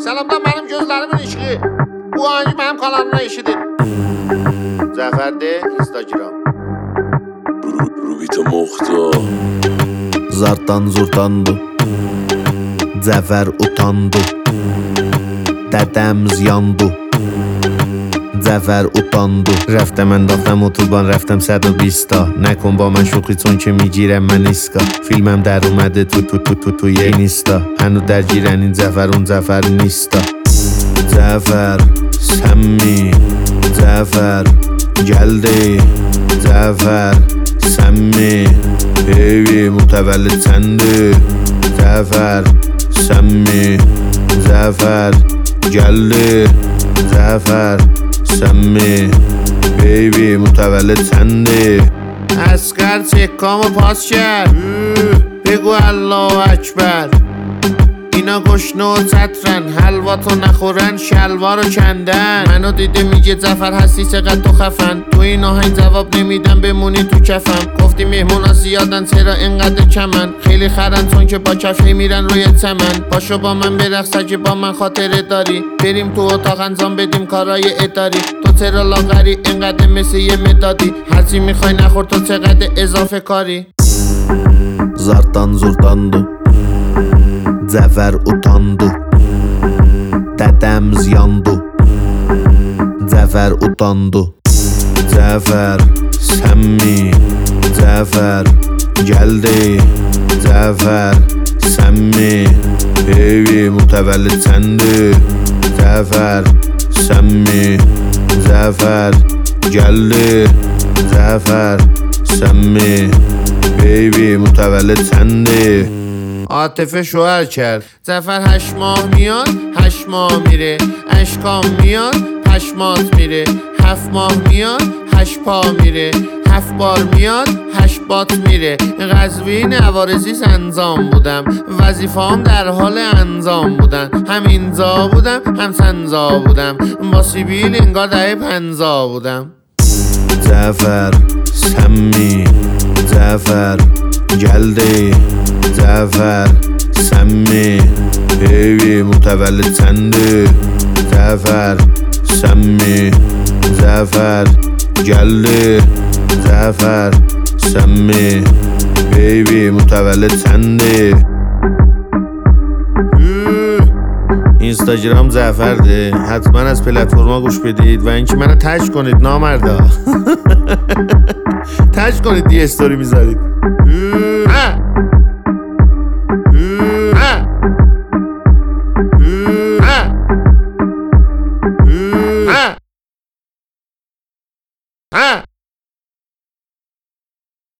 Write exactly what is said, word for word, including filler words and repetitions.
Selamlar benim gözlerimin ışığı. Bu hangi benim kanalımın işidir. Zafer de Instagram. Rubita Muhtar. Zartdan zurtandı, Zafer utandı, Dədəmiz yandı, Zafer utandı. Rəftəm əndaqdəm oturban, rəftəm sədr bista. Nəkon ba mən şoxi çون ki میگیرم من ایسکا. فیلمم در اومده تو تو تو تو توی اینستا. هنو درگیرنین Zafer اون Zafer نیستا. Zafer sen mi? Zafer geldi. Zafer sen mi? Baby mütevellid sendir. Zafer sen mi? Zafer geldi. Zafer sen mi? Baby mütevellid sendir. اسقر چکامو پاس کرد. بگو الله اکبر. اینا گشنه و چترن، حلواتو نخورن، شلوارو کندن. منو دیده میگه Zafer هستی چقدر تو خفن. تو این آهنگ جواب نمیدم بمونی تو کفم. گفتی مهمونا زیادن چرا اینقدر کمن. خیلی خرن چون که با کفه میرن روی چمن. پاشو با من برقص اگه با من خاطره داری. بریم تو اتاق انجام بدیم کارای اداری. تو چرا لاغری اینقدر مثل یه مدادی. هرچی میخوای نخور تو چقدر اضافه کاری. Zartdan zurtandı, Zafer utandı, Dədəmiz yandı, Zafer utandı. Zafer sen mi? Zafer geldi. Zafer sen mi? Baby mütevellid sendir. Zafer sen mi? Zafer geldi. Zafer sen mi? Baby mütevellid sendir. عاطفه شوهر کرد. Zafer هشت ماه میاد هشت ماه میره. اشکام میاد پشمات میره. هفت ماه میاد هشت پا میره. هفت بار میاد هشت بات میره. قزوین عوارضی سنزام بودم. وظیفه‌ام در حال انجام بودن. هم اینجا بودم هم سنجا بودم. با سیبیل انگار دهه پنجاه بودم. Zafer sen mi? Zafer geldi. Zafer sen mi? Baby mütevellid sendir. Zafer sen mi? Zafer geldi. Zafer sen mi? Baby mütevellid sendir. اینستاگرام Zafer'dir. حتما از پلتفرما گوش بدید و اینکه منو تگ کنید نامردا. تگ کنید یه استوری میذارید. Ah!